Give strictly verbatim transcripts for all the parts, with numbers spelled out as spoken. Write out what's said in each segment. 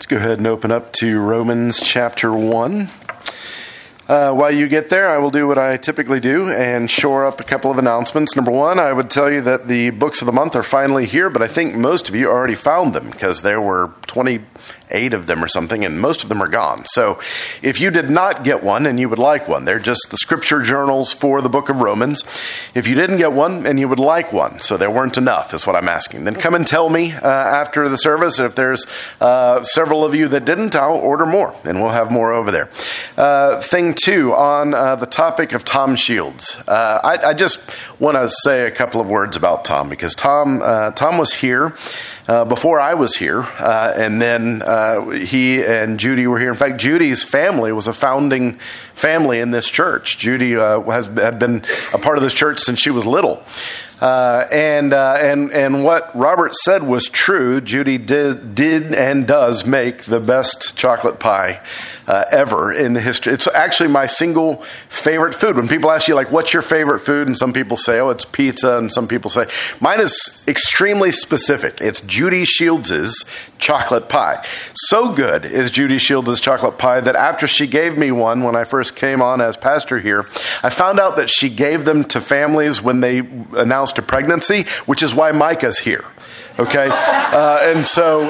Let's go ahead and open up to Romans chapter one. Uh, while you get there, I will do what I typically do and shore up a couple of announcements. Number one, I would tell you that the books of the month are finally here, but I think most of you already found them because there were twenty-eight of them or something, and most of them are gone. So if you did not get one and you would like one, they're just the scripture journals for the book of Romans. If you didn't get one and you would like one, so there weren't enough, is what I'm asking, then come and tell me uh, after the service. If there's uh, several of you that didn't, I'll order more, and we'll have more over there. Uh, thing two, on uh, the topic of Tom Shields. Uh, I, I just want to say a couple of words about Tom, because Tom, uh, Tom was here Uh, before I was here, uh, and then uh, he and Judy were here. In fact, Judy's family was a founding family in this church. Judy uh, has had been a part of this church since she was little. Uh, and uh, and and what Robert said was true. Judy did did and does make the best chocolate pie uh, ever in the history. It's actually my single favorite food. When people ask you, like, what's your favorite food? And some people say, oh, it's pizza. And some people say, mine is extremely specific. It's Judy Shields' chocolate pie. So good is Judy Shields' chocolate pie that after she gave me one when I first came on as pastor here, I found out that she gave them to families when they announced a pregnancy, which is why Micah's here. Okay? Uh, and so...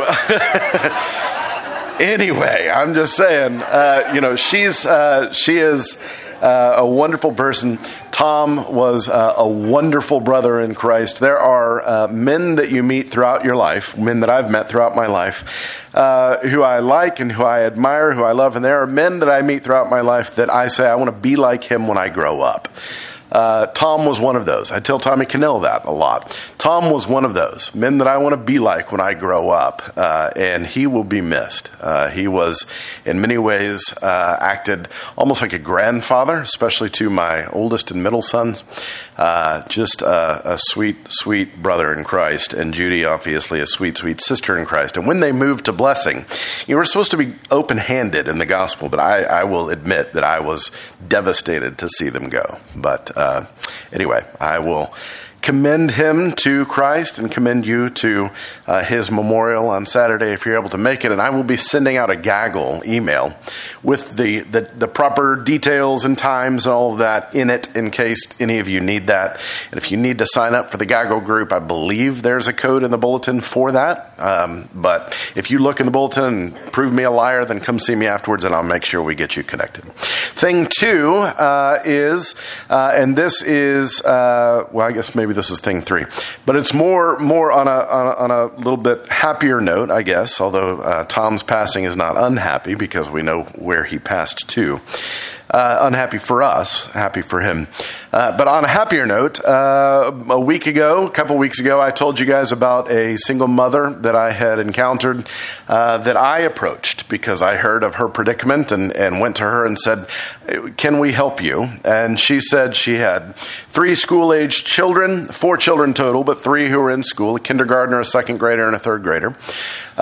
Anyway, I'm just saying, uh, you know, she's uh, she is uh, a wonderful person. Tom was uh, a wonderful brother in Christ. There are uh, men that you meet throughout your life, men that I've met throughout my life, uh, who I like and who I admire, who I love. And there are men that I meet throughout my life that I say, I want to be like him when I grow up. Uh, Tom was one of those. I tell Tommy Cannell that a lot. Tom was one of those men that I want to be like when I grow up, uh, and he will be missed. Uh, he was, in many ways, uh, acted almost like a grandfather, especially to my oldest and middle sons. Uh, just a, a sweet, sweet brother in Christ, and Judy, obviously, a sweet, sweet sister in Christ. And when they moved to Blessing, you were supposed to be open-handed in the gospel, but I, I will admit that I was devastated to see them go. But Uh, anyway, I will commend him to Christ and commend you to uh, his memorial on Saturday if you're able to make it. And I will be sending out a gaggle email with the, the, the proper details and times and all of that in it in case any of you need that. And if you need to sign up for the gaggle group, I believe there's a code in the bulletin for that. Um, but if you look in the bulletin and prove me a liar, then come see me afterwards and I'll make sure we get you connected. Thing two uh, is, uh, and this is, uh, well, I guess maybe this is thing three, but it's more more on a on a, on a little bit happier note, I guess. Although uh, Tom's passing is not unhappy because we know where he passed to. Uh, unhappy for us, happy for him. Uh, but on a happier note, uh, a week ago, a couple weeks ago, I told you guys about a single mother that I had encountered uh, that I approached because I heard of her predicament and, and went to her and said, can we help you? And she said she had three school-aged children, four children total, but three who were in school, a kindergartner, a second grader, and a third grader. Uh,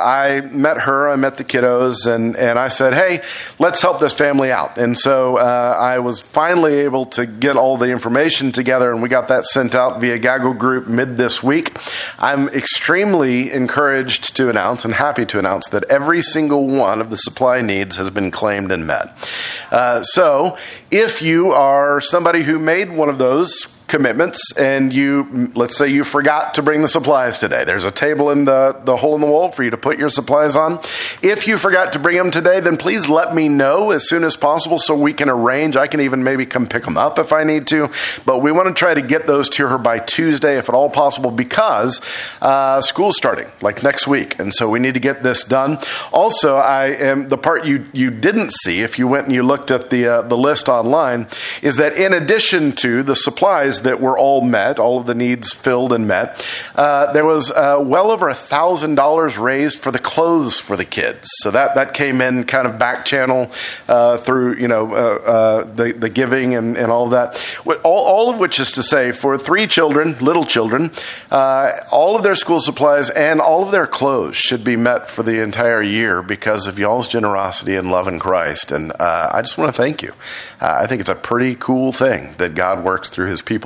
I met her, I met the kiddos, and, and I said, hey, let's help this family out. And so uh, I was finally able to get all the information together, and we got that sent out via Gaggle Group mid this week. I'm extremely encouraged to announce and happy to announce that every single one of the supply needs has been claimed and met. Uh, so if you are somebody who made one of those commitments and you, let's say you forgot to bring the supplies today. There's a table in the, the hole in the wall for you to put your supplies on. If you forgot to bring them today, then please let me know as soon as possible so we can arrange. I can even maybe come pick them up if I need to. But we want to try to get those to her by Tuesday, if at all possible, because uh, school's starting, like next week. And so we need to get this done. Also, I am the part you, you didn't see if you went and you looked at the, uh, the list online is that in addition to the supplies that were all met, all of the needs filled and met, uh, there was uh, well over a thousand dollars raised for the clothes for the kids. So that, that came in kind of back channel uh, through, you know, uh, uh, the, the giving and, and all of that. All, all of which is to say, for three children, little children, uh, all of their school supplies and all of their clothes should be met for the entire year because of y'all's generosity and love in Christ. And uh, I just want to thank you. Uh, I think it's a pretty cool thing that God works through his people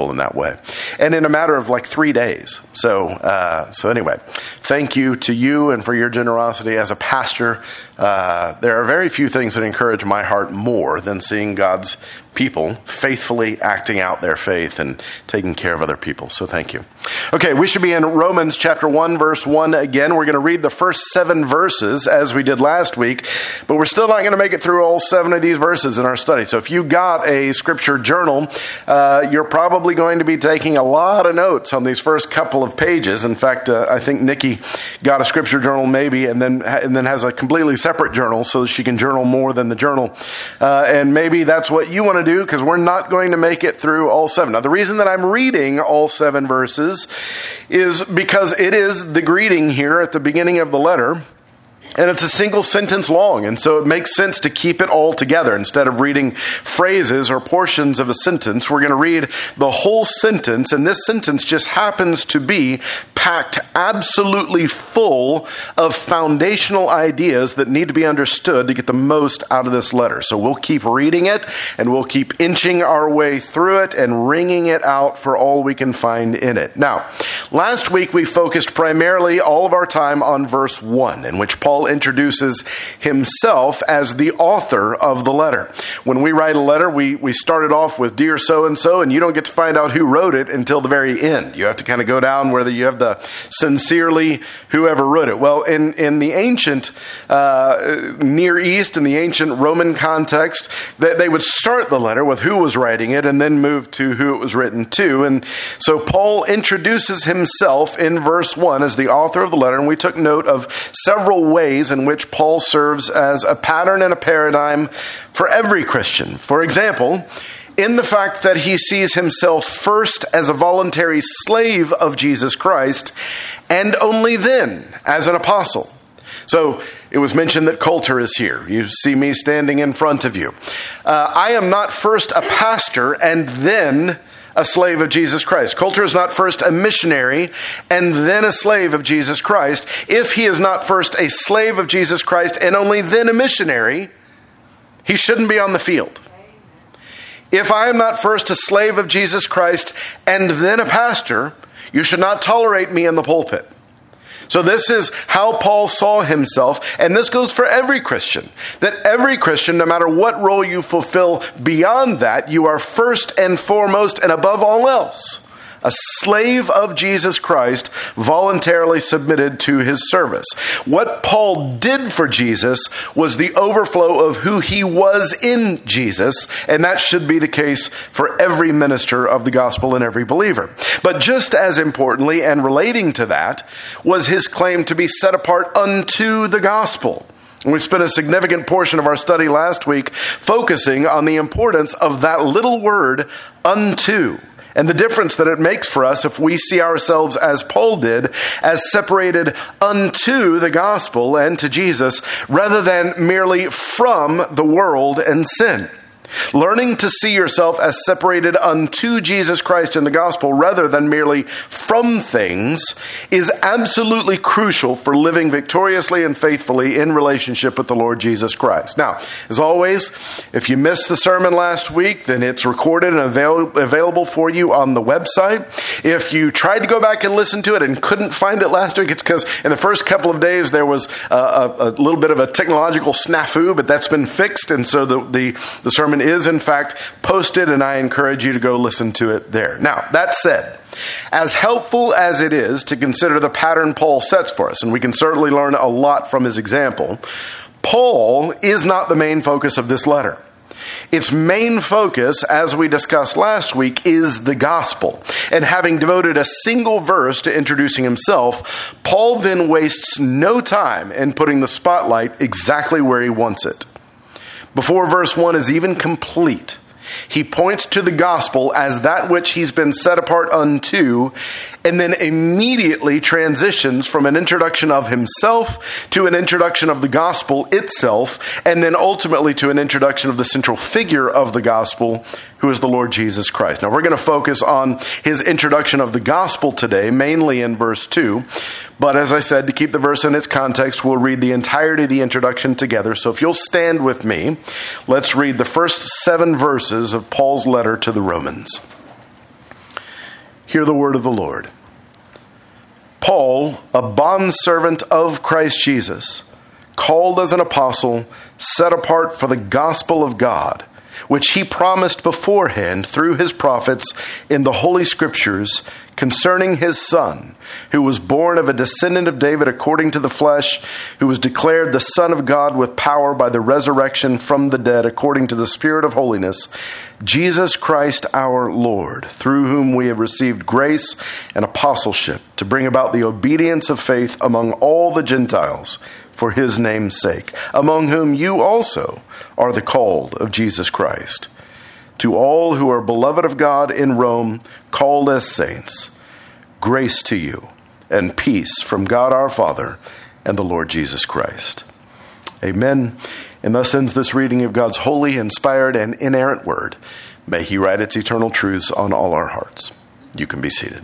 wonderful in that way. And in a matter of like three days. So, uh, so anyway, thank you to you and for your generosity as a pastor. Uh, there are very few things that encourage my heart more than seeing God's people faithfully acting out their faith and taking care of other people. So thank you. Okay, we should be in Romans chapter one, verse one again. We're going to read the first seven verses as we did last week, but we're still not going to make it through all seven of these verses in our study. So if you got a scripture journal, uh, you're probably going to be taking a lot of notes on these first couple of pages. In fact, uh, I think Nikki got a scripture journal maybe and then and then has a completely separate journal so that she can journal more than the journal. Uh, and maybe that's what you want to do, because we're not going to make it through all seven. Now, the reason that I'm reading all seven verses is because it is the greeting here at the beginning of the letter. And it's a single sentence long, and so it makes sense to keep it all together. Instead of reading phrases or portions of a sentence, we're going to read the whole sentence, and this sentence just happens to be packed absolutely full of foundational ideas that need to be understood to get the most out of this letter. So we'll keep reading it, and we'll keep inching our way through it and wringing it out for all we can find in it. Now, last week we focused primarily all of our time on verse one, in which Paul introduces himself as the author of the letter. When we write a letter, we, we start it off with "Dear so-and-so," and you don't get to find out who wrote it until the very end. You have to kind of go down whether you have the "sincerely" whoever wrote it. Well, in, in the ancient uh, Near East, in the ancient Roman context, they, they would start the letter with who was writing it and then move to who it was written to. And so Paul introduces himself in verse one as the author of the letter, and we took note of several ways in which Paul serves as a pattern and a paradigm for every Christian. For example, in the fact that he sees himself first as a voluntary slave of Jesus Christ, and only then as an apostle. So it was mentioned that Coulter is here. You see me standing in front of you. Uh, I am not first a pastor and then a slave of Jesus Christ. Coulter is not first a missionary and then a slave of Jesus Christ. If he is not first a slave of Jesus Christ and only then a missionary, he shouldn't be on the field. If I am not first a slave of Jesus Christ and then a pastor, you should not tolerate me in the pulpit. So this is how Paul saw himself, and this goes for every Christian. That every Christian, no matter what role you fulfill beyond that, you are first and foremost and above all else a slave of Jesus Christ, voluntarily submitted to his service. What Paul did for Jesus was the overflow of who he was in Jesus, and that should be the case for every minister of the gospel and every believer. But just as importantly, and relating to that, was his claim to be set apart unto the gospel. And we spent a significant portion of our study last week focusing on the importance of that little word, unto. And the difference that it makes for us if we see ourselves, as Paul did, as separated unto the gospel and to Jesus, rather than merely from the world and sin. Learning to see yourself as separated unto Jesus Christ in the gospel rather than merely from things is absolutely crucial for living victoriously and faithfully in relationship with the Lord Jesus Christ. Now, as always, if you missed the sermon last week, then it's recorded and avail- available for you on the website. If you tried to go back and listen to it and couldn't find it last week, it's because in the first couple of days there was a, a, a little bit of a technological snafu, but that's been fixed, and so the, the, the sermon is in fact posted, and I encourage you to go listen to it there. Now, that said, as helpful as it is to consider the pattern Paul sets for us, and we can certainly learn a lot from his example, Paul is not the main focus of this letter. Its main focus, as we discussed last week, is the gospel. And having devoted a single verse to introducing himself, Paul then wastes no time in putting the spotlight exactly where he wants it. Before verse one is even complete, he points to the gospel as that which he's been set apart unto, and then immediately transitions from an introduction of himself to an introduction of the gospel itself, and then ultimately to an introduction of the central figure of the gospel, who is the Lord Jesus Christ. Now, we're going to focus on his introduction of the gospel today, mainly in verse two. But as I said, to keep the verse in its context, we'll read the entirety of the introduction together. So if you'll stand with me, let's read the first seven verses of Paul's letter to the Romans. Hear the word of the Lord. Paul, a bondservant of Christ Jesus, called as an apostle, set apart for the gospel of God, which he promised beforehand through his prophets in the Holy Scriptures concerning his Son, who was born of a descendant of David according to the flesh, who was declared the Son of God with power by the resurrection from the dead according to the Spirit of holiness, Jesus Christ our Lord, through whom we have received grace and apostleship to bring about the obedience of faith among all the Gentiles for his name's sake, among whom you also are the called of Jesus Christ. To all who are beloved of God in Rome, called as saints, grace to you and peace from God our Father and the Lord Jesus Christ. Amen. And thus ends this reading of God's holy, inspired, and inerrant word. May he write its eternal truths on all our hearts. You can be seated.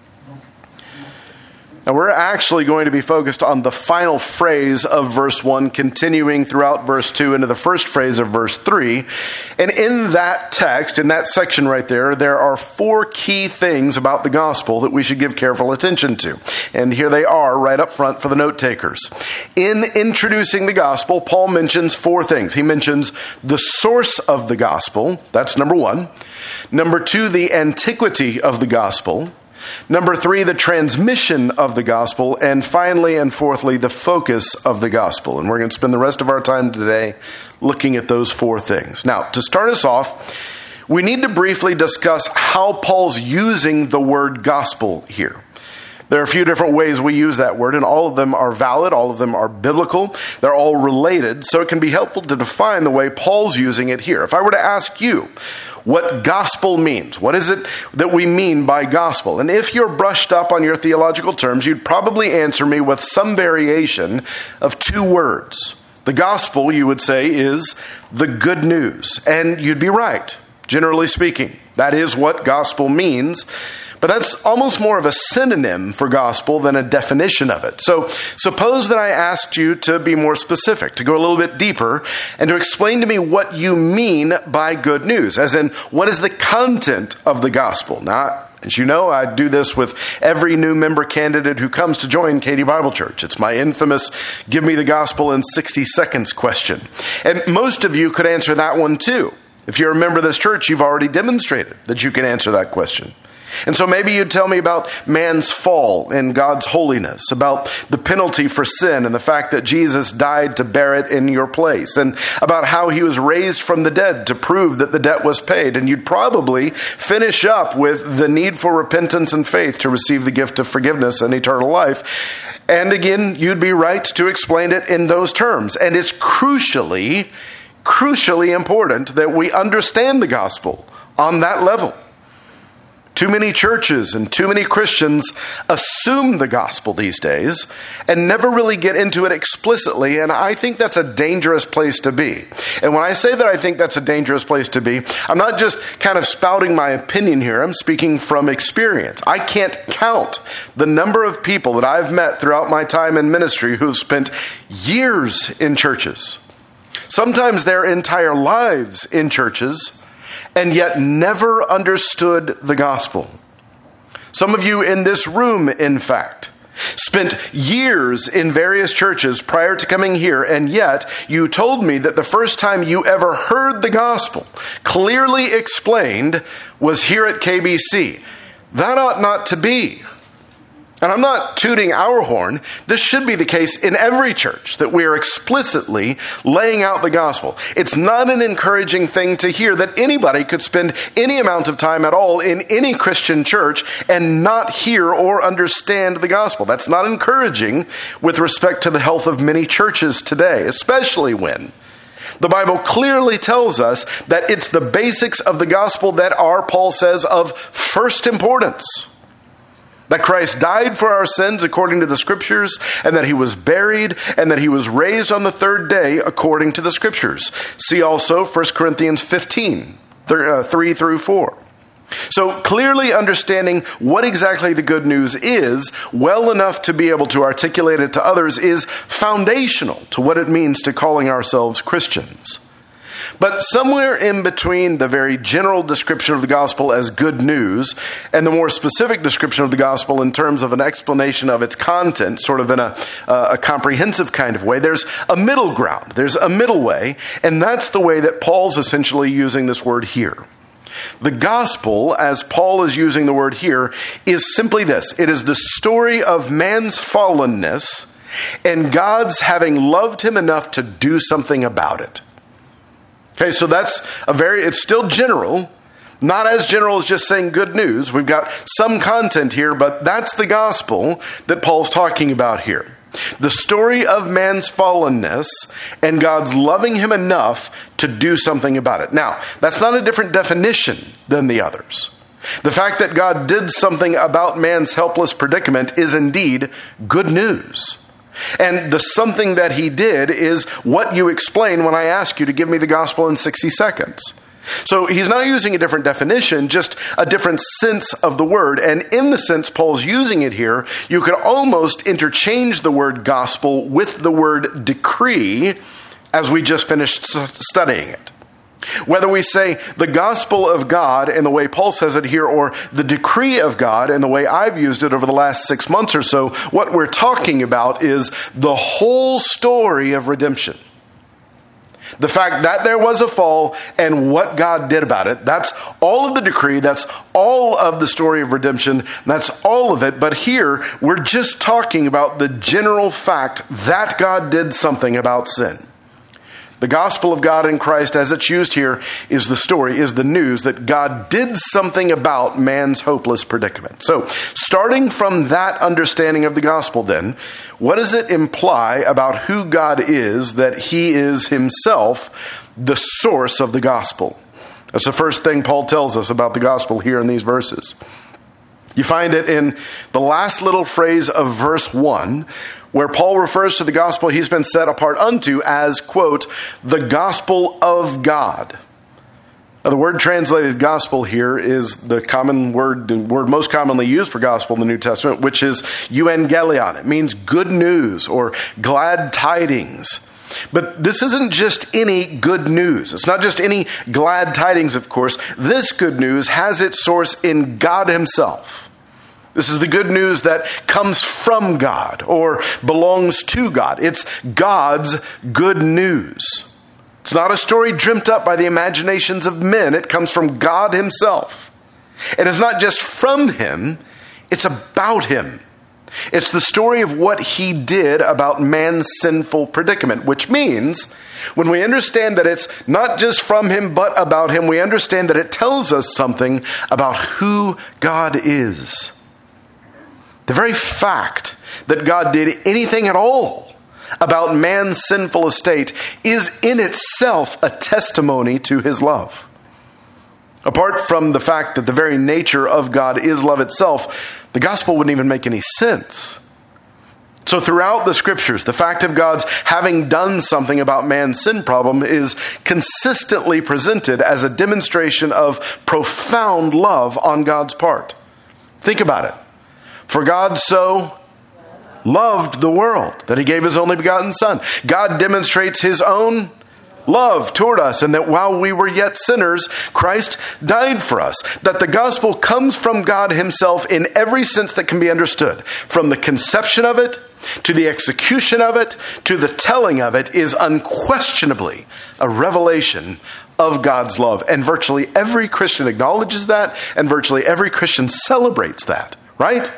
Now, we're actually going to be focused on the final phrase of verse one, continuing throughout verse two into the first phrase of verse three. And in that text, in that section right there, there are four key things about the gospel that we should give careful attention to. And here they are right up front for the note takers. In introducing the gospel, Paul mentions four things. He mentions the source of the gospel. That's number one. Number two, the antiquity of the gospel. Number three, the transmission of the gospel. And finally and fourthly, the focus of the gospel. And we're going to spend the rest of our time today looking at those four things. Now, to start us off, we need to briefly discuss how Paul's using the word gospel here. There are a few different ways we use that word, and all of them are valid. All of them are biblical. They're all related, so it can be helpful to define the way Paul's using it here. If I were to ask you what gospel means, what is it that we mean by gospel? And if you're brushed up on your theological terms, you'd probably answer me with some variation of two words. The gospel, you would say, is the good news. And you'd be right, generally speaking. That is what gospel means. But that's almost more of a synonym for gospel than a definition of it. So suppose that I asked you to be more specific, to go a little bit deeper, and to explain to me what you mean by good news, as in, what is the content of the gospel? Now, as you know, I do this with every new member candidate who comes to join Katy Bible Church. It's my infamous give me the gospel in sixty seconds question. And most of you could answer that one too. If you're a member of this church, you've already demonstrated that you can answer that question. And so maybe you'd tell me about man's fall and God's holiness, about the penalty for sin and the fact that Jesus died to bear it in your place, and about how he was raised from the dead to prove that the debt was paid. And you'd probably finish up with the need for repentance and faith to receive the gift of forgiveness and eternal life. And again, you'd be right to explain it in those terms. And it's crucially, crucially important that we understand the gospel on that level. Too many churches and too many Christians assume the gospel these days and never really get into it explicitly, and I think that's a dangerous place to be. And when I say that I think that's a dangerous place to be, I'm not just kind of spouting my opinion here, I'm speaking from experience. I can't count the number of people that I've met throughout my time in ministry who've spent years in churches, sometimes their entire lives in churches, and yet never understood the gospel. Some of you in this room, in fact, spent years in various churches prior to coming here, and yet you told me that the first time you ever heard the gospel clearly explained was here at K B C. That ought not to be. And I'm not tooting our horn. This should be the case in every church, that we are explicitly laying out the gospel. It's not an encouraging thing to hear that anybody could spend any amount of time at all in any Christian church and not hear or understand the gospel. That's not encouraging with respect to the health of many churches today, especially when the Bible clearly tells us that it's the basics of the gospel that are, Paul says, of first importance. That Christ died for our sins according to the Scriptures, and that he was buried, and that he was raised on the third day according to the Scriptures. See also First Corinthians fifteen, three through four. So clearly understanding what exactly the good news is, well enough to be able to articulate it to others, is foundational to what it means to calling ourselves Christians. But somewhere in between the very general description of the gospel as good news and the more specific description of the gospel in terms of an explanation of its content, sort of in a, uh, a comprehensive kind of way, there's a middle ground. There's a middle way, and that's the way that Paul's essentially using this word here. The gospel, as Paul is using the word here, is simply this. It is the story of man's fallenness and God's having loved him enough to do something about it. Okay, so that's a very, it's still general, not as general as just saying good news. We've got some content here, but that's the gospel that Paul's talking about here. The story of man's fallenness and God's loving him enough to do something about it. Now, that's not a different definition than the others. The fact that God did something about man's helpless predicament is indeed good news. And the something that he did is what you explain when I ask you to give me the gospel in sixty seconds. So he's not using a different definition, just a different sense of the word. And in the sense Paul's using it here, you could almost interchange the word gospel with the word decree as we just finished studying it. Whether we say the gospel of God in the way Paul says it here, or the decree of God in the way I've used it over the last six months or so, what we're talking about is the whole story of redemption. The fact that there was a fall and what God did about it. That's all of the decree. That's all of the story of redemption. That's all of it. But here, we're just talking about the general fact that God did something about sin. The gospel of God in Christ, as it's used here, is the story, is the news that God did something about man's hopeless predicament. So, starting from that understanding of the gospel then, what does it imply about who God is, that he is himself the source of the gospel? That's the first thing Paul tells us about the gospel here in these verses. You find it in the last little phrase of verse one, where Paul refers to the gospel he's been set apart unto as, quote, the gospel of God. Now, the word translated gospel here is the common word, the word most commonly used for gospel in the New Testament, which is euangelion. It means good news or glad tidings. But this isn't just any good news. It's not just any glad tidings, of course. This good news has its source in God himself. This is the good news that comes from God or belongs to God. It's God's good news. It's not a story dreamt up by the imaginations of men. It comes from God himself. And it's not just from him, it's about him. It's the story of what he did about man's sinful predicament, which means when we understand that it's not just from him but about him, we understand that it tells us something about who God is. The very fact that God did anything at all about man's sinful estate is in itself a testimony to his love. Apart from the fact that the very nature of God is love itself, the gospel wouldn't even make any sense. So throughout the scriptures, the fact of God's having done something about man's sin problem is consistently presented as a demonstration of profound love on God's part. Think about it. For God so loved the world that he gave his only begotten Son. God demonstrates his own love toward us, and that while we were yet sinners, Christ died for us. That the gospel comes from God himself in every sense that can be understood. From the conception of it, to the execution of it, to the telling of it, is unquestionably a revelation of God's love. And virtually every Christian acknowledges that, and virtually every Christian celebrates that, right?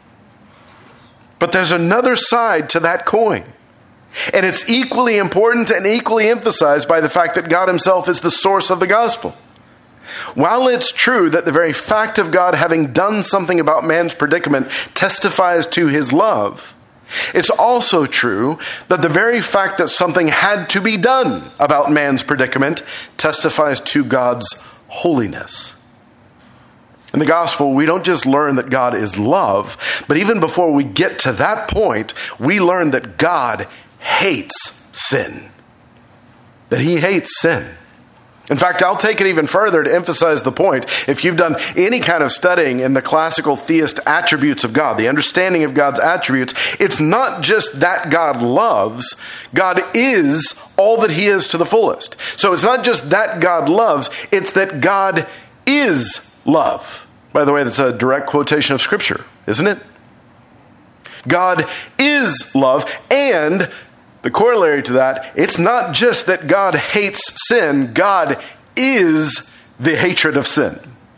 But there's another side to that coin. And it's equally important and equally emphasized by the fact that God himself is the source of the gospel. While it's true that the very fact of God having done something about man's predicament testifies to his love, it's also true that the very fact that something had to be done about man's predicament testifies to God's holiness. In the gospel, we don't just learn that God is love, but even before we get to that point, we learn that God hates sin. That he hates sin. In fact, I'll take it even further to emphasize the point. If you've done any kind of studying in the classical theist attributes of God, the understanding of God's attributes, it's not just that God loves. God is all that he is to the fullest. So it's not just that God loves, it's that God is love. By the way, that's a direct quotation of Scripture, isn't it? God is love, and the corollary to that, it's not just that God hates sin, God is the hatred of sin.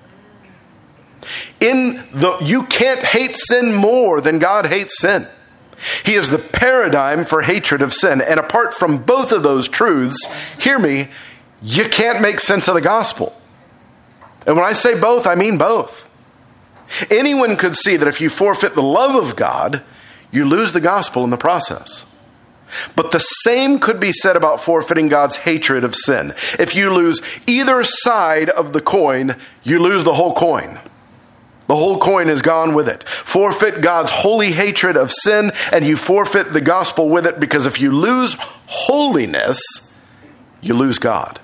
In the you can't hate sin more than God hates sin. He is the paradigm for hatred of sin. And apart from both of those truths, hear me, you can't make sense of the gospel. And when I say both, I mean both. Anyone could see that if you forfeit the love of God, you lose the gospel in the process. But the same could be said about forfeiting God's hatred of sin. If you lose either side of the coin, you lose the whole coin. The whole coin is gone with it. Forfeit God's holy hatred of sin, and you forfeit the gospel with it, because if you lose holiness, you lose God.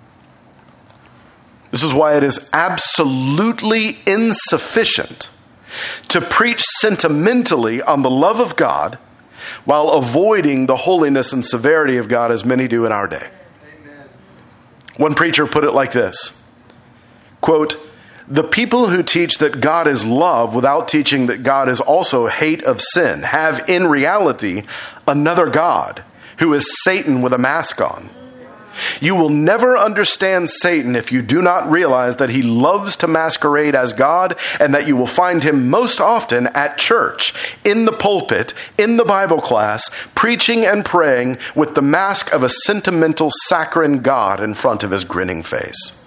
This is why it is absolutely insufficient to preach sentimentally on the love of God while avoiding the holiness and severity of God, as many do in our day. Amen. One preacher put it like this, quote, "The people who teach that God is love without teaching that God is also hate of sin have in reality another God who is Satan with a mask on. You will never understand Satan if you do not realize that he loves to masquerade as God, and that you will find him most often at church, in the pulpit, in the Bible class, preaching and praying with the mask of a sentimental saccharine God in front of his grinning face.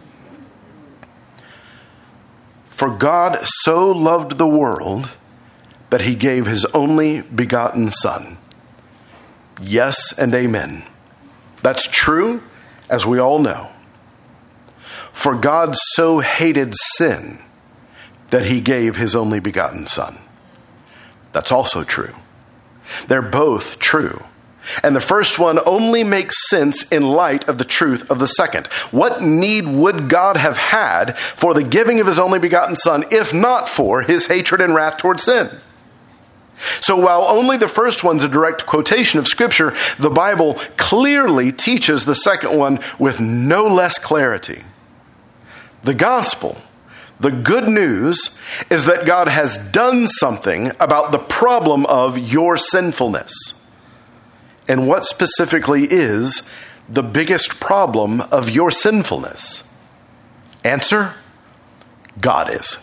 For God so loved the world that he gave his only begotten Son." Yes and amen. That's true, as we all know. For God so hated sin that he gave his only begotten Son. That's also true. They're both true. And the first one only makes sense in light of the truth of the second. What need would God have had for the giving of his only begotten Son, if not for his hatred and wrath toward sin? So while only the first one's a direct quotation of Scripture, the Bible clearly teaches the second one with no less clarity. The gospel, the good news, is that God has done something about the problem of your sinfulness. And what specifically is the biggest problem of your sinfulness? Answer: God is.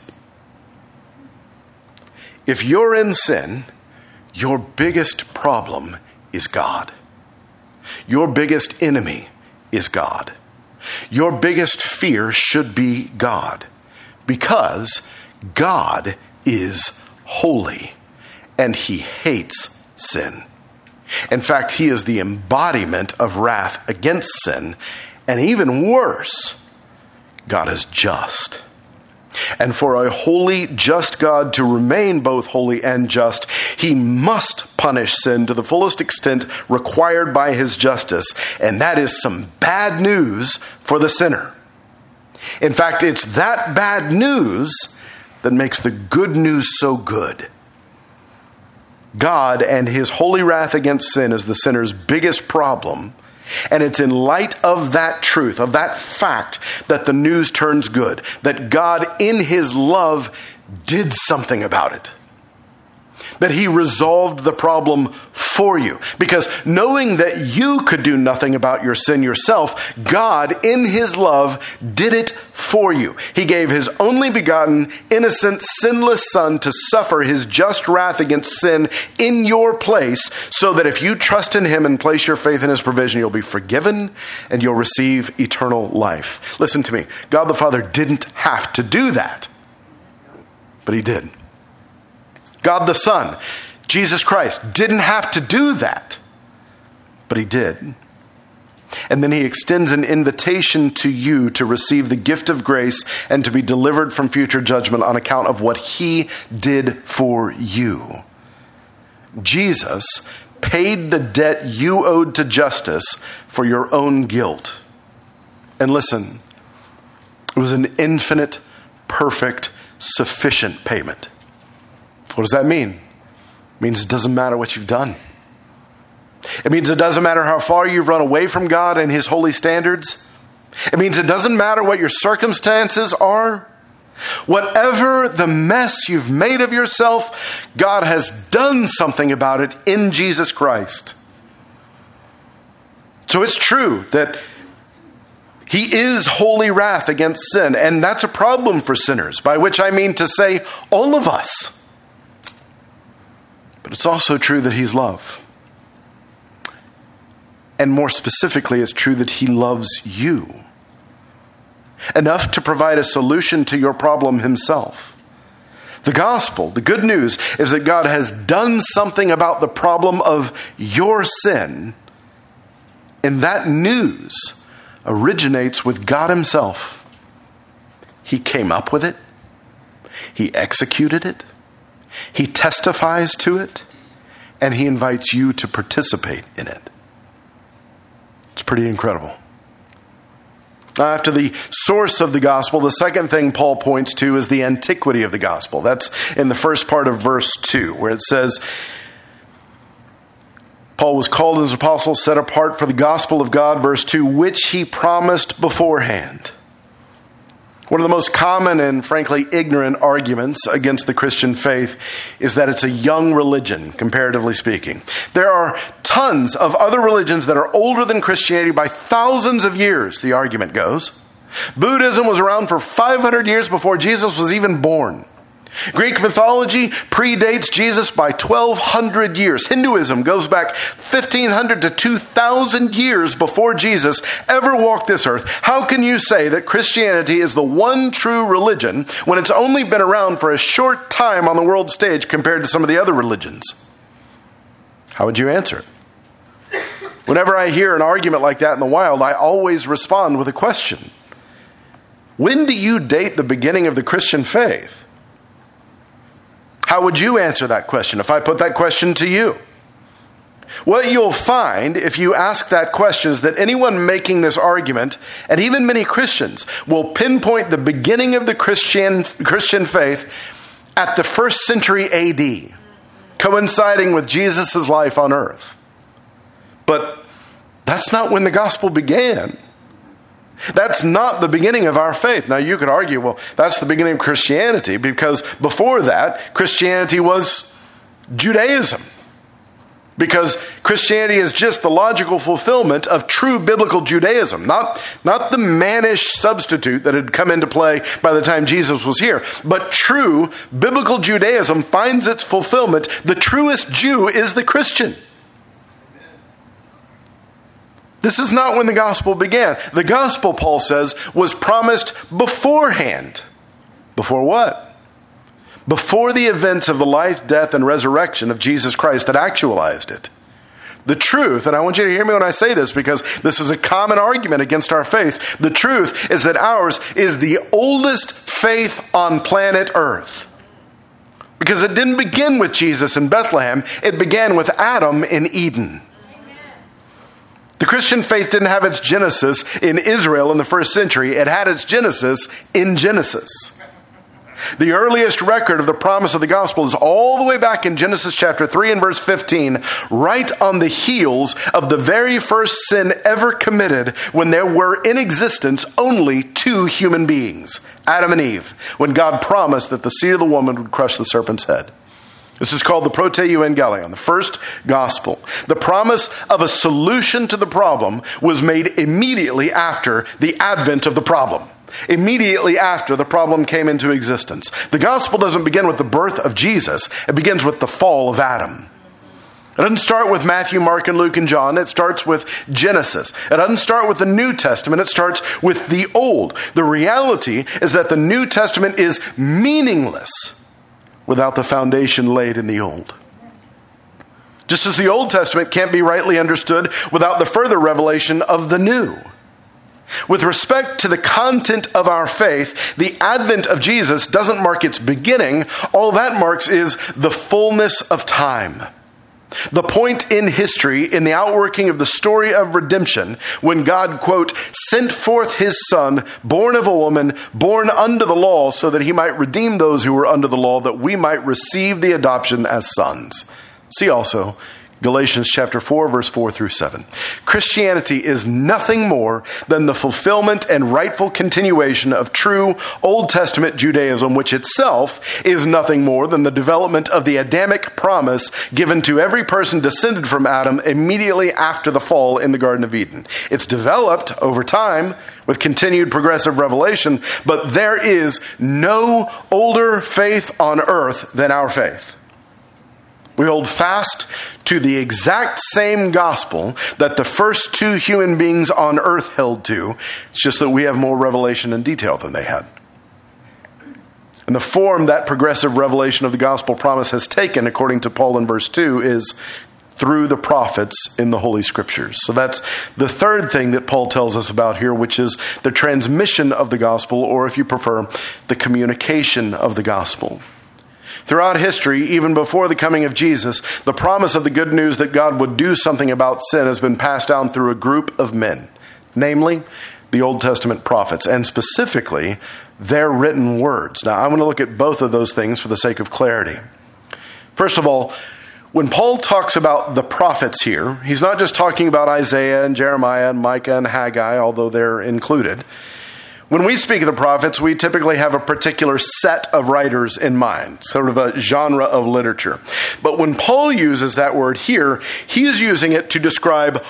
If you're in sin, your biggest problem is God. Your biggest enemy is God. Your biggest fear should be God, because God is holy and he hates sin. In fact, he is the embodiment of wrath against sin, and even worse, God is just. And for a holy, just God to remain both holy and just, he must punish sin to the fullest extent required by his justice. And that is some bad news for the sinner. In fact, it's that bad news that makes the good news so good. God and his holy wrath against sin is the sinner's biggest problem. And it's in light of that truth, of that fact, that the news turns good. That God, in his love, did something about it. That he resolved the problem for you. Because knowing that you could do nothing about your sin yourself, God, in his love, did it for you. He gave his only begotten, innocent, sinless Son to suffer his just wrath against sin in your place, so that if you trust in him and place your faith in his provision, you'll be forgiven and you'll receive eternal life. Listen to me. God the Father didn't have to do that, but he did. God the Son, Jesus Christ, didn't have to do that, but he did. And then he extends an invitation to you to receive the gift of grace and to be delivered from future judgment on account of what he did for you. Jesus paid the debt you owed to justice for your own guilt. And listen, It was an infinite, perfect, sufficient payment. What does that mean? It means it doesn't matter what you've done. It means it doesn't matter how far you've run away from God and His holy standards. It means it doesn't matter what your circumstances are. Whatever the mess you've made of yourself, God has done something about it in Jesus Christ. So it's true that He is holy wrath against sin, and that's a problem for sinners, by which I mean to say all of us. But it's also true that He's love. And more specifically, it's true that He loves you enough to provide a solution to your problem Himself. The gospel, the good news, is that God has done something about the problem of your sin. And that news originates with God Himself. He came up with it. He executed it. He testifies to it. And He invites you to participate in it. It's pretty incredible. After the source of the gospel, the second thing Paul points to is the antiquity of the gospel. That's in the first part of verse two, where it says, Paul was called as apostle, set apart for the gospel of God, verse two, which he promised beforehand. One of the most common and frankly ignorant arguments against the Christian faith is that it's a young religion, comparatively speaking. There are tons of other religions that are older than Christianity by thousands of years, the argument goes. Buddhism was around for five hundred years before Jesus was even born. Greek mythology predates Jesus by twelve hundred years. Hinduism goes back fifteen hundred to two thousand years before Jesus ever walked this earth. How can you say that Christianity is the one true religion when it's only been around for a short time on the world stage compared to some of the other religions? How would you answer it? Whenever I hear an argument like that in the wild, I always respond with a question. When do you date the beginning of the Christian faith? How would you answer that question if I put that question to you? What you'll find if you ask that question is that anyone making this argument, and even many Christians, will pinpoint the beginning of the Christian Christian faith at the first century A D, coinciding with Jesus' life on earth. But that's not when the gospel began. That's not the beginning of our faith. Now, you could argue, well, that's the beginning of Christianity, because before that, Christianity was Judaism. Because Christianity is just the logical fulfillment of true biblical Judaism, not, not the mannish substitute that had come into play by the time Jesus was here. But true biblical Judaism finds its fulfillment. The truest Jew is the Christian. This is not when the gospel began. The gospel, Paul says, was promised beforehand. Before what? Before the events of the life, death, and resurrection of Jesus Christ that actualized it. The truth, and I want you to hear me when I say this because this is a common argument against our faith. The truth is that ours is the oldest faith on planet Earth. Because it didn't begin with Jesus in Bethlehem. It began with Adam in Eden. The Christian faith didn't have its genesis in Israel in the first century. It had its genesis in Genesis. The earliest record of the promise of the gospel is all the way back in Genesis chapter three and verse fifteen, right on the heels of the very first sin ever committed when there were in existence only two human beings, Adam and Eve, when God promised that the seed of the woman would crush the serpent's head. This is called the proto-evangelion, the first gospel. The promise of a solution to the problem was made immediately after the advent of the problem. Immediately after the problem came into existence. The gospel doesn't begin with the birth of Jesus. It begins with the fall of Adam. It doesn't start with Matthew, Mark, and Luke, and John. It starts with Genesis. It doesn't start with the New Testament. It starts with the Old. The reality is that the New Testament is meaningless without the foundation laid in the Old. Just as the Old Testament can't be rightly understood without the further revelation of the New. With respect to the content of our faith, the advent of Jesus doesn't mark its beginning. All that marks is the fullness of time. The point in history, in the outworking of the story of redemption, when God, quote, sent forth his Son, born of a woman, born under the law, so that he might redeem those who were under the law, that we might receive the adoption as sons. See also Galatians chapter four, verse four through seven. Christianity is nothing more than the fulfillment and rightful continuation of true Old Testament Judaism, which itself is nothing more than the development of the Adamic promise given to every person descended from Adam immediately after the fall in the Garden of Eden. It's developed over time with continued progressive revelation, but there is no older faith on earth than our faith. We hold fast to the exact same gospel that the first two human beings on earth held to. It's just that we have more revelation and detail than they had. And the form that progressive revelation of the gospel promise has taken, according to Paul in verse two, is through the prophets in the Holy Scriptures. So that's the third thing that Paul tells us about here, which is the transmission of the gospel, or if you prefer, the communication of the gospel. Throughout history, even before the coming of Jesus, the promise of the good news that God would do something about sin has been passed down through a group of men, namely the Old Testament prophets, and specifically their written words. Now, I'm going to look at both of those things for the sake of clarity. First of all, when Paul talks about the prophets here, he's not just talking about Isaiah and Jeremiah and Micah and Haggai, although they're included. When we speak of the prophets, we typically have a particular set of writers in mind, sort of a genre of literature. But when Paul uses that word here, he is using it to describe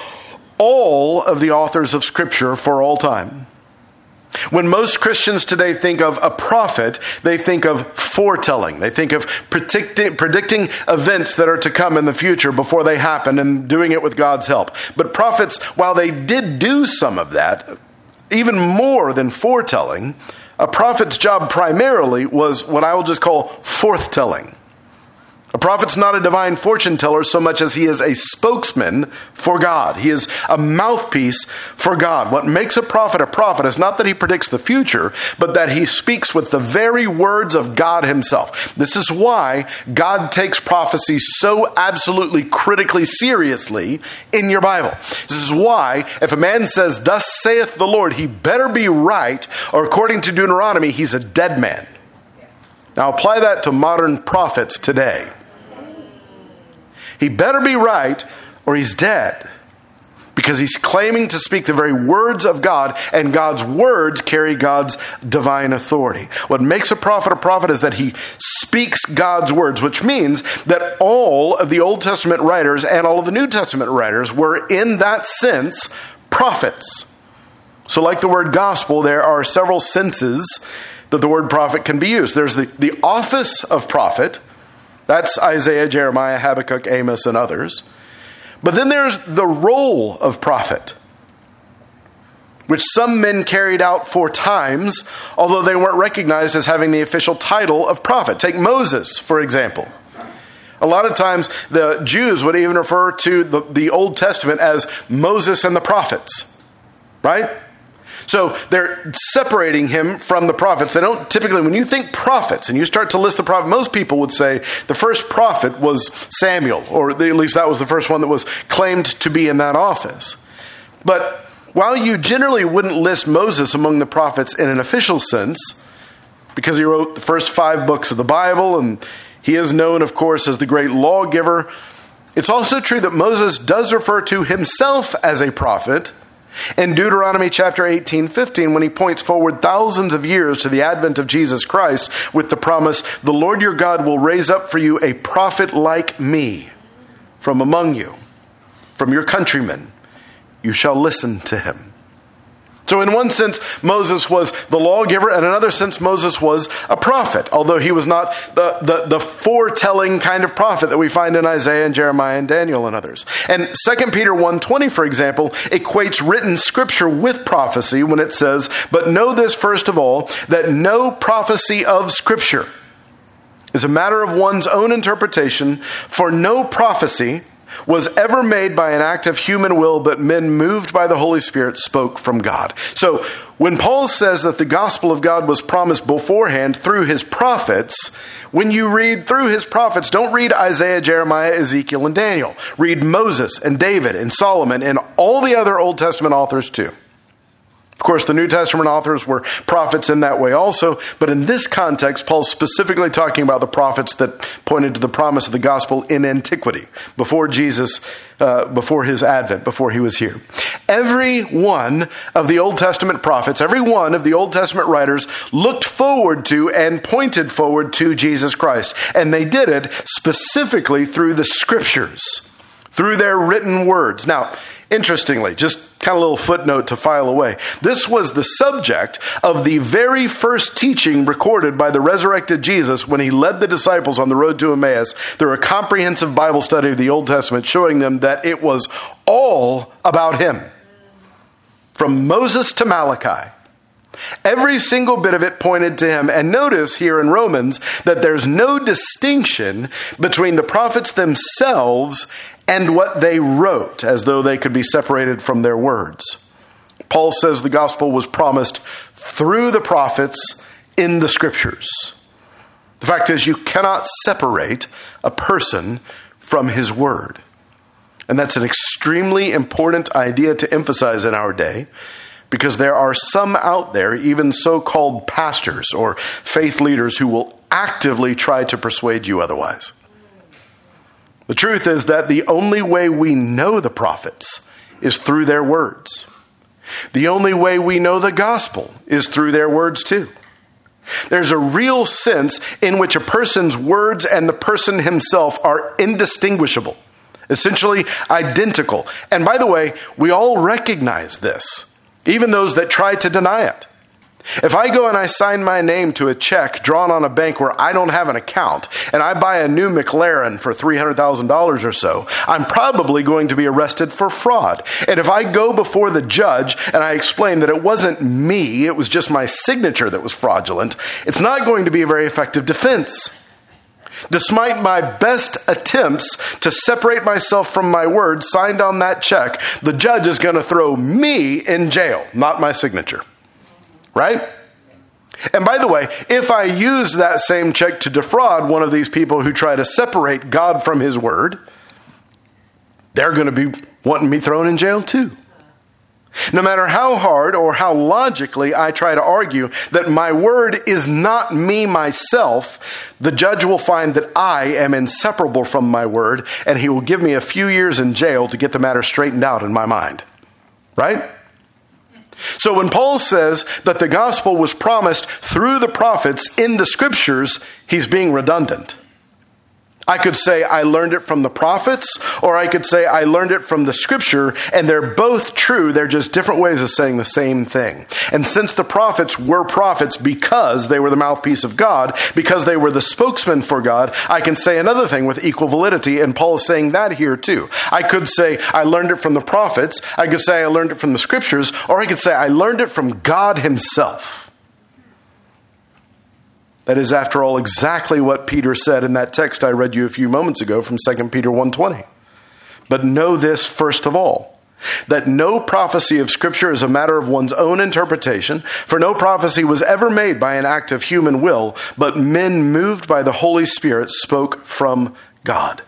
all of the authors of Scripture for all time. When most Christians today think of a prophet, they think of foretelling. They think of predicting, predicting events that are to come in the future before they happen and doing it with God's help. But prophets, while they did do some of that, even more than foretelling, a prophet's job primarily was what I will just call forthtelling. A prophet's not a divine fortune teller so much as he is a spokesman for God. He is a mouthpiece for God. What makes a prophet a prophet is not that he predicts the future, but that he speaks with the very words of God himself. This is why God takes prophecy so absolutely critically seriously in your Bible. This is why if a man says, "Thus saith the Lord," he better be right, or according to Deuteronomy, he's a dead man. Now apply that to modern prophets today. He better be right or he's dead, because he's claiming to speak the very words of God, and God's words carry God's divine authority. What makes a prophet a prophet is that he speaks God's words, which means that all of the Old Testament writers and all of the New Testament writers were, in that sense, prophets. So like the word gospel, there are several senses that the word prophet can be used. There's the, the office of prophet. That's Isaiah, Jeremiah, Habakkuk, Amos, and others. But then there's the role of prophet, which some men carried out four times, although they weren't recognized as having the official title of prophet. Take Moses, for example. A lot of times the Jews would even refer to the, the Old Testament as Moses and the prophets, right? So they're separating him from the prophets. They don't typically, when you think prophets and you start to list the prophet, most people would say the first prophet was Samuel, or at least that was the first one that was claimed to be in that office. But while you generally wouldn't list Moses among the prophets in an official sense, because he wrote the first five books of the Bible, and he is known, of course, as the great lawgiver, it's also true that Moses does refer to himself as a prophet in Deuteronomy chapter eighteen, fifteen, when he points forward thousands of years to the advent of Jesus Christ with the promise, "The Lord your God will raise up for you a prophet like me from among you, from your countrymen. You shall listen to him." So in one sense, Moses was the lawgiver, and in another sense, Moses was a prophet, although he was not the, the, the foretelling kind of prophet that we find in Isaiah and Jeremiah and Daniel and others. And Second Peter one twenty, for example, equates written scripture with prophecy when it says, "But know this first of all, that no prophecy of scripture is a matter of one's own interpretation, for no prophecy was ever made by an act of human will, but men moved by the Holy Spirit spoke from God. So when Paul says that the gospel of God was promised beforehand through his prophets, when you read through his prophets, don't read Isaiah, Jeremiah, Ezekiel, and Daniel. Read Moses and David and Solomon and all the other Old Testament authors too. Of course, the New Testament authors were prophets in that way also, but in this context, Paul's specifically talking about the prophets that pointed to the promise of the gospel in antiquity, before Jesus, uh, before his advent, before he was here. Every one of the Old Testament prophets, every one of the Old Testament writers looked forward to and pointed forward to Jesus Christ, and they did it specifically through the scriptures, through their written words. Now, interestingly, just kind of a little footnote to file away, this was the subject of the very first teaching recorded by the resurrected Jesus when he led the disciples on the road to Emmaus through a comprehensive Bible study of the Old Testament, showing them that it was all about him. From Moses to Malachi. Every single bit of it pointed to him. And notice here in Romans that there's no distinction between the prophets themselves and what they wrote, as though they could be separated from their words. Paul says the gospel was promised through the prophets in the scriptures. The fact is, you cannot separate a person from his word. And that's an extremely important idea to emphasize in our day, because there are some out there, even so-called pastors or faith leaders, who will actively try to persuade you otherwise. The truth is that the only way we know the prophets is through their words. The only way we know the gospel is through their words too. There's a real sense in which a person's words and the person himself are indistinguishable, essentially identical. And by the way, we all recognize this, even those that try to deny it. If I go and I sign my name to a check drawn on a bank where I don't have an account, and I buy a new McLaren for three hundred thousand dollars or so, I'm probably going to be arrested for fraud. And if I go before the judge and I explain that it wasn't me, it was just my signature that was fraudulent, it's not going to be a very effective defense. Despite my best attempts to separate myself from my word signed on that check, the judge is going to throw me in jail, not my signature. Right? And by the way, if I use that same check to defraud one of these people who try to separate God from his word, they're going to be wanting me thrown in jail too. No matter how hard or how logically I try to argue that my word is not me myself, the judge will find that I am inseparable from my word, and he will give me a few years in jail to get the matter straightened out in my mind. Right? So when Paul says that the gospel was promised through the prophets in the scriptures, he's being redundant. I could say I learned it from the prophets, or I could say I learned it from the scripture, and they're both true. They're just different ways of saying the same thing. And since the prophets were prophets because they were the mouthpiece of God, because they were the spokesman for God, I can say another thing with equal validity, and Paul is saying that here too. I could say I learned it from the prophets, I could say I learned it from the scriptures, or I could say I learned it from God himself. That is, after all, exactly what Peter said in that text I read you a few moments ago from Second Peter one twenty. But know this first of all, that no prophecy of Scripture is a matter of one's own interpretation, for no prophecy was ever made by an act of human will, but men moved by the Holy Spirit spoke from God.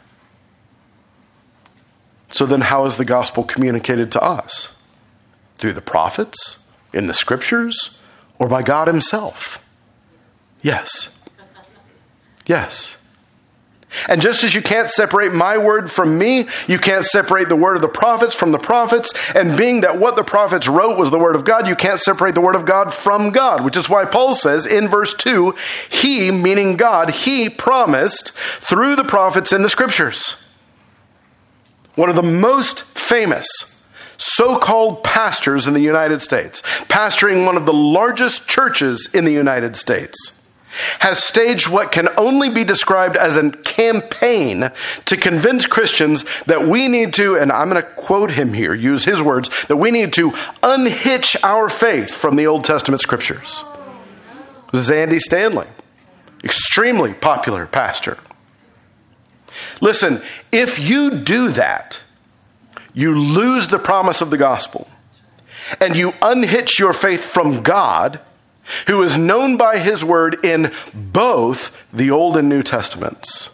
So then how is the gospel communicated to us? Through the prophets, in the Scriptures, or by God himself? Yes. Yes. And just as you can't separate my word from me, you can't separate the word of the prophets from the prophets. And being that what the prophets wrote was the word of God, you can't separate the word of God from God, which is why Paul says in verse two, he, meaning God, he promised through the prophets in the scriptures. One of the most famous so-called pastors in the United States, pastoring one of the largest churches in the United States, has staged what can only be described as a campaign to convince Christians that we need to, and I'm going to quote him here, use his words, that we need to unhitch our faith from the Old Testament scriptures. This is Andy Stanley, extremely popular pastor. Listen, if you do that, you lose the promise of the gospel, and you unhitch your faith from God, who is known by his word in both the Old and New Testaments.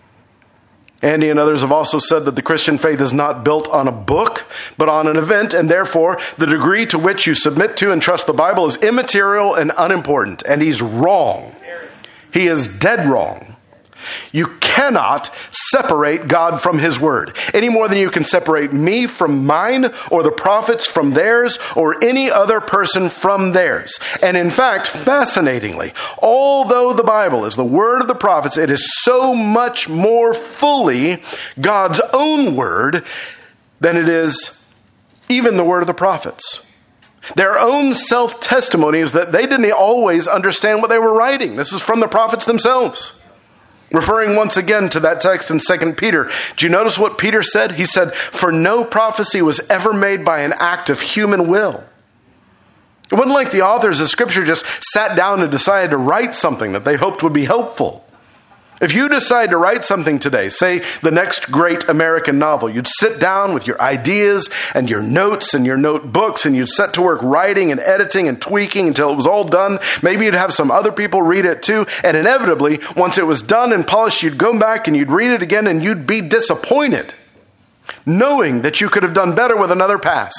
Andy and others have also said that the Christian faith is not built on a book, but on an event, and therefore the degree to which you submit to and trust the Bible is immaterial and unimportant. And he's wrong. He is dead wrong. You cannot separate God from his word any more than you can separate me from mine, or the prophets from theirs, or any other person from theirs. And in fact, fascinatingly, although the Bible is the word of the prophets, it is so much more fully God's own word than it is even the word of the prophets. Their own self-testimony is that they didn't always understand what they were writing. This is from the prophets themselves. Referring once again to that text in Second Peter, do you notice what Peter said? He said, "For no prophecy was ever made by an act of human will." It wasn't like the authors of Scripture just sat down and decided to write something that they hoped would be helpful. If you decide to write something today, say the next great American novel, you'd sit down with your ideas and your notes and your notebooks, and you'd set to work writing and editing and tweaking until it was all done. Maybe you'd have some other people read it too. And inevitably, once it was done and polished, you'd go back and you'd read it again, and you'd be disappointed, knowing that you could have done better with another pass.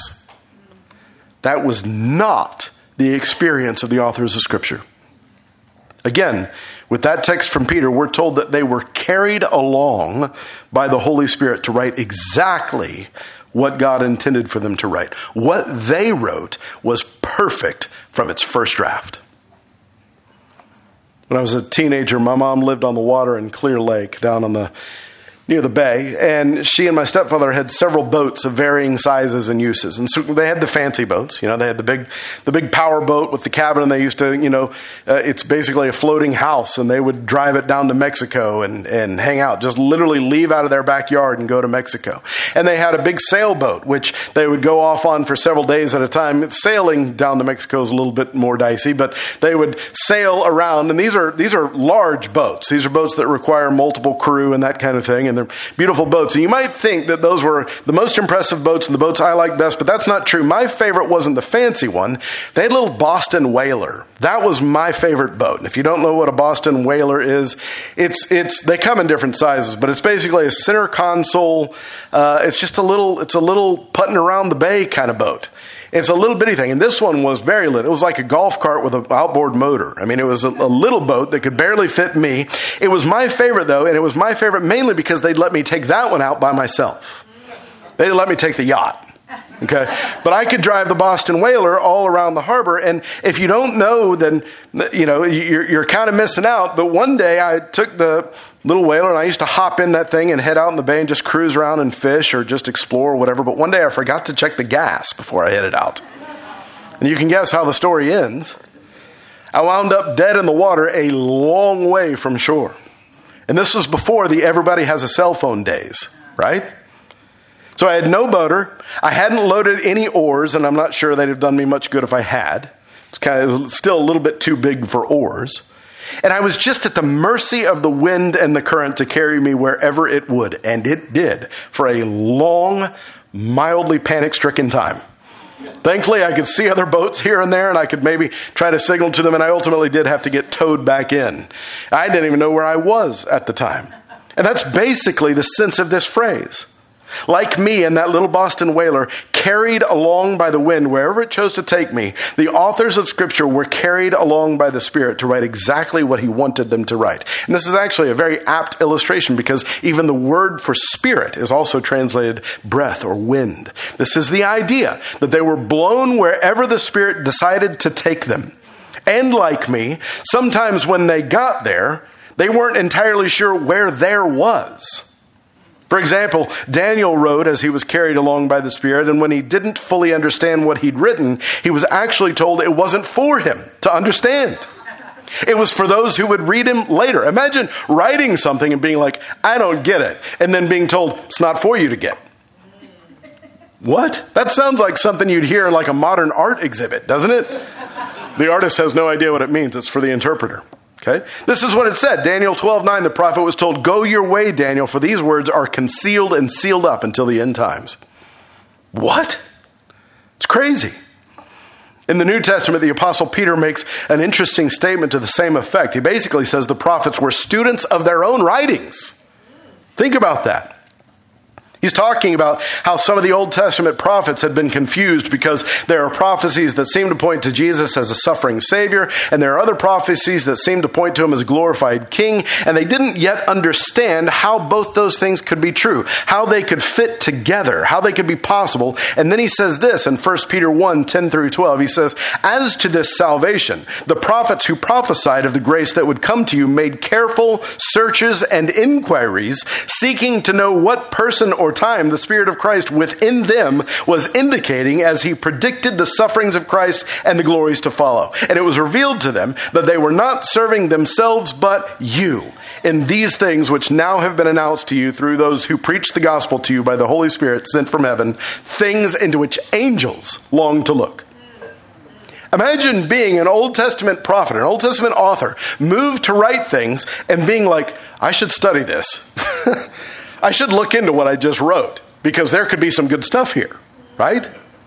That was not the experience of the authors of Scripture. Again, with that text from Peter, we're told that they were carried along by the Holy Spirit to write exactly what God intended for them to write. What they wrote was perfect from its first draft. When I was a teenager, my mom lived on the water in Clear Lake down on the near the bay, and she and my stepfather had several boats of varying sizes and uses. And so they had the fancy boats, you know, they had the big, the big power boat with the cabin, and they used to, you know, uh, it's basically a floating house, and they would drive it down to Mexico and, and hang out, just literally leave out of their backyard and go to Mexico. And they had a big sailboat, which they would go off on for several days at a time. Sailing down to Mexico is a little bit more dicey, but they would sail around, and these are, these are large boats. These are boats that require multiple crew and that kind of thing. And they're beautiful boats. And you might think that those were the most impressive boats and the boats I like best, but that's not true. My favorite wasn't the fancy one. They had a little Boston whaler. That was my favorite boat. And if you don't know what a Boston whaler is, it's it's they come in different sizes, but it's basically a center console. Uh, it's just a little it's a little putting around the bay kind of boat. It's a little bitty thing. And this one was very little. It was like a golf cart with an outboard motor. I mean, it was a, a little boat that could barely fit me. It was my favorite, though, and it was my favorite mainly because they'd let me take that one out by myself. They didn't let me take the yacht. Okay, but I could drive the Boston whaler all around the harbor. And if you don't know, then, you know, you're, you're kind of missing out. But one day I took the little whaler and I used to hop in that thing and head out in the bay and just cruise around and fish or just explore or whatever. But one day I forgot to check the gas before I headed out. And you can guess how the story ends. I wound up dead in the water a long way from shore. And this was before the everybody has a cell phone days, right? So I had no motor. I hadn't loaded any oars, and I'm not sure they'd have done me much good if I had. It's kind of still a little bit too big for oars. And I was just at the mercy of the wind and the current to carry me wherever it would. And it did for a long, mildly panic-stricken time. Thankfully, I could see other boats here and there, and I could maybe try to signal to them, and I ultimately did have to get towed back in. I didn't even know where I was at the time. And that's basically the sense of this phrase. Like me and that little Boston whaler, carried along by the wind wherever it chose to take me, the authors of Scripture were carried along by the Spirit to write exactly what he wanted them to write. And this is actually a very apt illustration because even the word for spirit is also translated breath or wind. This is the idea that they were blown wherever the Spirit decided to take them. And like me, sometimes when they got there, they weren't entirely sure where there was. For example, Daniel wrote as he was carried along by the Spirit, and when he didn't fully understand what he'd written, he was actually told it wasn't for him to understand. It was for those who would read him later. Imagine writing something and being like, I don't get it, and then being told, it's not for you to get. What? That sounds like something you'd hear in like a modern art exhibit, doesn't it? The artist has no idea what it means. It's for the interpreter. Okay? This is what it said. Daniel twelve nine, the prophet was told, "Go your way, Daniel, for these words are concealed and sealed up until the end times." What? It's crazy. In the New Testament, the Apostle Peter makes an interesting statement to the same effect. He basically says the prophets were students of their own writings. Think about that. He's talking about how some of the Old Testament prophets had been confused because there are prophecies that seem to point to Jesus as a suffering Savior, and there are other prophecies that seem to point to him as a glorified King, and they didn't yet understand how both those things could be true, how they could fit together, how they could be possible. And then he says this in First Peter one, ten through twelve. He says, "As to this salvation, the prophets who prophesied of the grace that would come to you made careful searches and inquiries, seeking to know what person or time the Spirit of Christ within them was indicating as he predicted the sufferings of Christ and the glories to follow. And it was revealed to them that they were not serving themselves but you in these things which now have been announced to you through those who preach the gospel to you by the Holy Spirit sent from heaven, things into which angels long to look." Imagine being an Old Testament prophet, an Old Testament author, moved to write things and being like, I should study this. I should look into what I just wrote because there could be some good stuff here, right?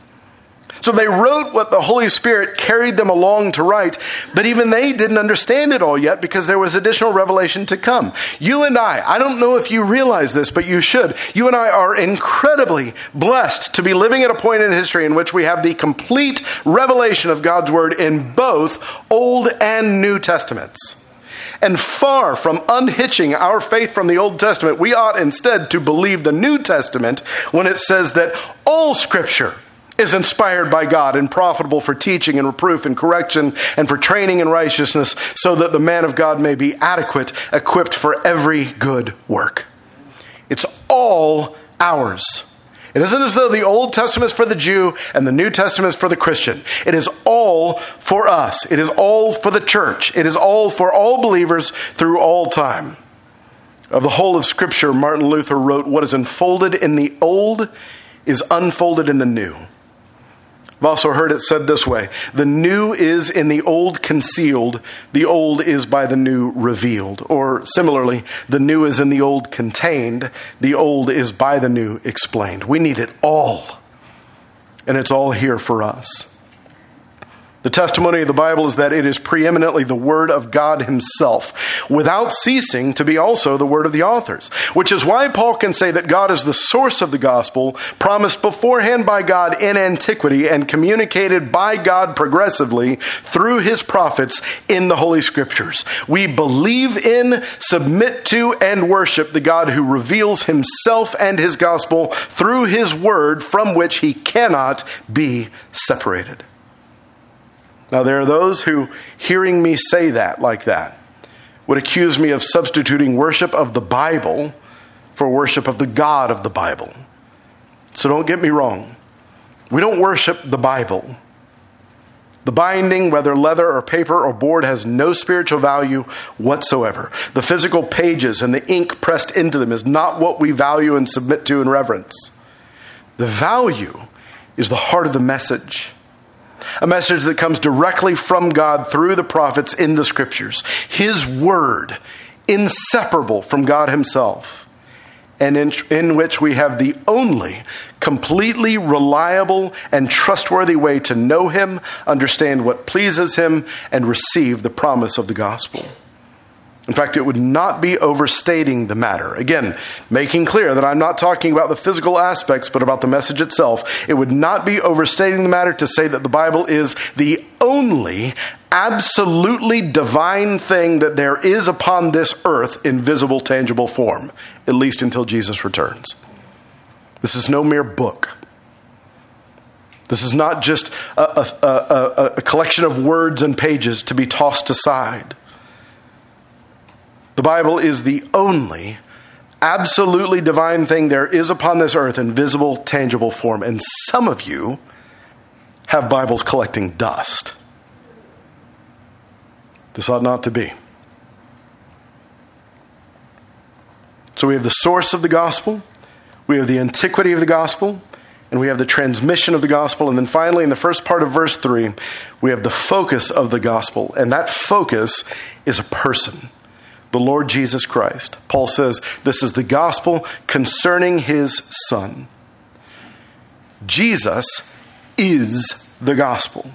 So they wrote what the Holy Spirit carried them along to write, but even they didn't understand it all yet because there was additional revelation to come. You and I, I don't know if you realize this, but you should. You and I are incredibly blessed to be living at a point in history in which we have the complete revelation of God's Word in both Old and New Testaments. And far from unhitching our faith from the Old Testament, we ought instead to believe the New Testament when it says that all Scripture is inspired by God and profitable for teaching and reproof and correction and for training in righteousness, so that the man of God may be adequate, equipped for every good work. It's all ours. It isn't as though the Old Testament is for the Jew and the New Testament is for the Christian. It is all for us. It is all for the church. It is all for all believers through all time. Of the whole of Scripture, Martin Luther wrote, "What is enfolded in the old is unfolded in the new." I've also heard it said this way: the new is in the old concealed, the old is by the new revealed. Or similarly, the new is in the old contained, the old is by the new explained. We need it all, and it's all here for us. The testimony of the Bible is that it is preeminently the Word of God Himself, without ceasing to be also the Word of the authors. Which is why Paul can say that God is the source of the gospel, promised beforehand by God in antiquity and communicated by God progressively through His prophets in the Holy Scriptures. We believe in, submit to, and worship the God who reveals Himself and His gospel through His Word, from which He cannot be separated. Now, there are those who, hearing me say that like that, would accuse me of substituting worship of the Bible for worship of the God of the Bible. So don't get me wrong. We don't worship the Bible. The binding, whether leather or paper or board, has no spiritual value whatsoever. The physical pages and the ink pressed into them is not what we value and submit to in reverence. The value is the heart of the message. A message that comes directly from God through the prophets in the Scriptures. His Word, inseparable from God Himself, and in, in which we have the only completely reliable and trustworthy way to know Him, understand what pleases Him, and receive the promise of the gospel. In fact, it would not be overstating the matter. Again, making clear that I'm not talking about the physical aspects, but about the message itself. It would not be overstating the matter to say that the Bible is the only absolutely divine thing that there is upon this earth in visible, tangible form, at least until Jesus returns. This is no mere book. This is not just a, a, a, a collection of words and pages to be tossed aside. The Bible is the only absolutely divine thing there is upon this earth in visible, tangible form. And some of you have Bibles collecting dust. This ought not to be. So we have the source of the gospel, we have the antiquity of the gospel, and we have the transmission of the gospel. And then finally, in the first part of verse three, we have the focus of the gospel. And that focus is a person, the Lord Jesus Christ. Paul says this is the gospel concerning his Son. Jesus is the gospel.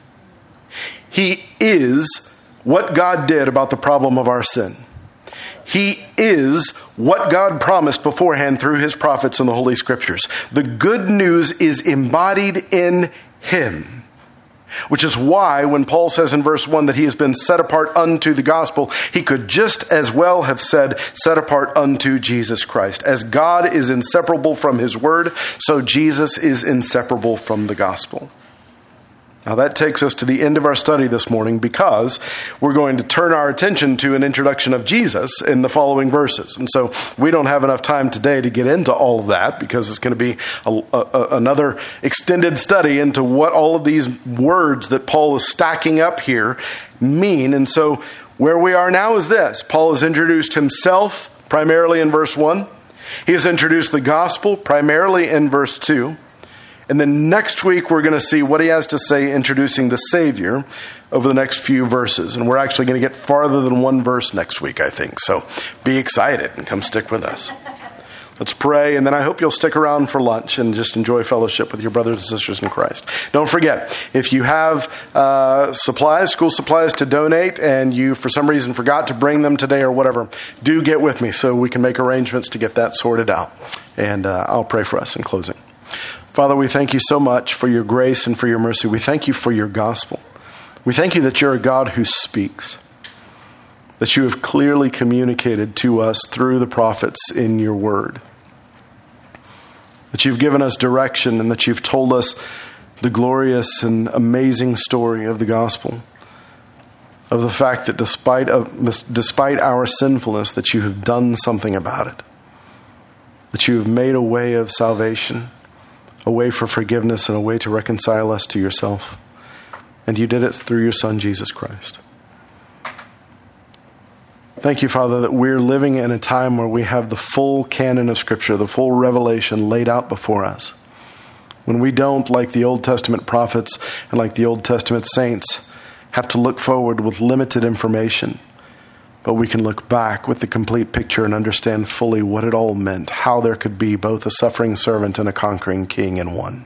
He is what God did about the problem of our sin. He is what God promised beforehand through his prophets in the Holy Scriptures. The good news is embodied in him, which is why when Paul says in verse one that he has been set apart unto the gospel, he could just as well have said set apart unto Jesus Christ. As God is inseparable from his word, so Jesus is inseparable from the gospel. Now that takes us to the end of our study this morning, because we're going to turn our attention to an introduction of Jesus in the following verses. And so we don't have enough time today to get into all of that, because it's going to be a, a, another extended study into what all of these words that Paul is stacking up here mean. And so where we are now is this. Paul has introduced himself primarily in verse one. He has introduced the gospel primarily in verse two. And then next week, we're going to see what he has to say introducing the Savior over the next few verses. And we're actually going to get farther than one verse next week, I think. So be excited and come stick with us. Let's pray, and then I hope you'll stick around for lunch and just enjoy fellowship with your brothers and sisters in Christ. Don't forget, if you have uh, supplies, school supplies to donate, and you for some reason forgot to bring them today or whatever, do get with me so we can make arrangements to get that sorted out. And uh, I'll pray for us in closing. Father, we thank you so much for your grace and for your mercy. We thank you for your gospel. We thank you that you're a God who speaks, that you have clearly communicated to us through the prophets in your word, that you've given us direction and that you've told us the glorious and amazing story of the gospel, of the fact that despite, of, despite our sinfulness, that you have done something about it, that you have made a way of salvation, a way for forgiveness, and a way to reconcile us to yourself. And you did it through your Son, Jesus Christ. Thank you, Father, that we're living in a time where we have the full canon of Scripture, the full revelation laid out before us. When we don't, like the Old Testament prophets and like the Old Testament saints, have to look forward with limited information, but we can look back with the complete picture and understand fully what it all meant, how there could be both a suffering servant and a conquering king in one.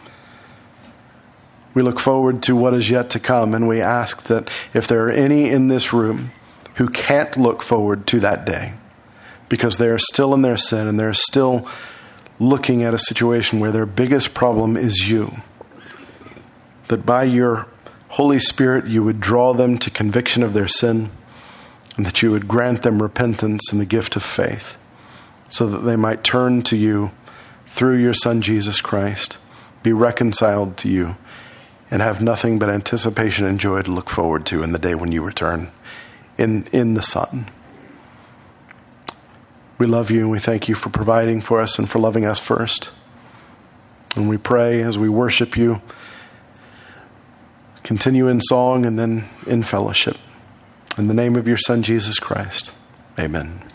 We look forward to what is yet to come, and we ask that if there are any in this room who can't look forward to that day because they are still in their sin and they're still looking at a situation where their biggest problem is you, that by your Holy Spirit you would draw them to conviction of their sin, and that you would grant them repentance and the gift of faith so that they might turn to you through your Son, Jesus Christ, be reconciled to you, and have nothing but anticipation and joy to look forward to in the day when you return in, in the Son. We love you and we thank you for providing for us and for loving us first. And we pray as we worship you, continue in song and then in fellowship. In the name of your Son, Jesus Christ. Amen.